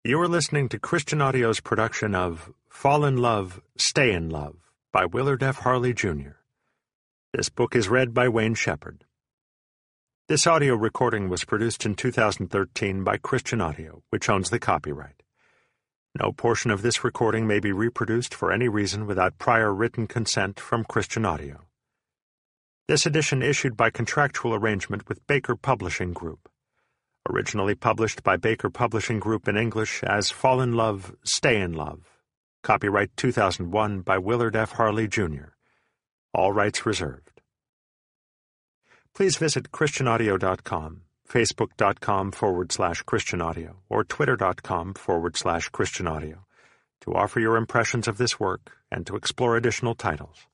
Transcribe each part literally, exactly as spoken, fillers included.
You are listening to Christian Audio's production of Fall in Love, Stay in Love by Willard F. Harley, Junior This book is read by Wayne Shepherd. This audio recording was produced in two thousand thirteen by Christian Audio, which owns the copyright. No portion of this recording may be reproduced for any reason without prior written consent from Christian Audio. This edition issued by contractual arrangement with Baker Publishing Group. Originally published by Baker Publishing Group in English as Fall in Love, Stay in Love. Copyright two thousand one by Willard F. Harley, Junior All rights reserved. Please visit christian audio dot com, facebook.com forward slash Christian Audio, or twitter.com forward slash Christian Audio to offer your impressions of this work and to explore additional titles.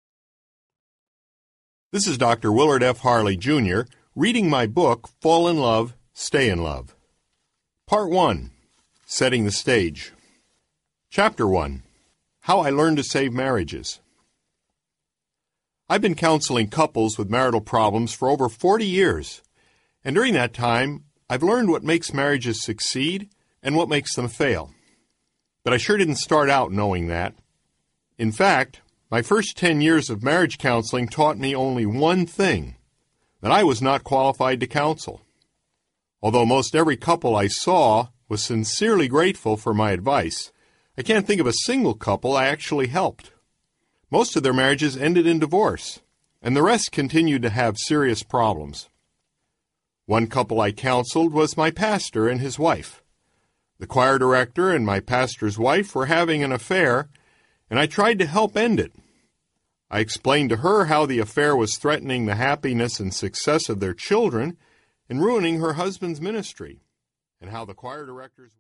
This is Doctor Willard F. Harley, Junior, reading my book, Fall in Love, Stay in Love. Part one, Setting the Stage. Chapter one, How I Learned to Save Marriages. I've been counseling couples with marital problems for over forty years, and during that time, I've learned what makes marriages succeed and what makes them fail. But I sure didn't start out knowing that. In fact, my first ten years of marriage counseling taught me only one thing, that I was not qualified to counsel. Although most every couple I saw was sincerely grateful for my advice, I can't think of a single couple I actually helped. Most of their marriages ended in divorce, and the rest continued to have serious problems. One couple I counseled was my pastor and his wife. The choir director and my pastor's wife were having an affair, and I tried to help end it. I explained to her how the affair was threatening the happiness and success of their children and ruining her husband's ministry, and how the choir director's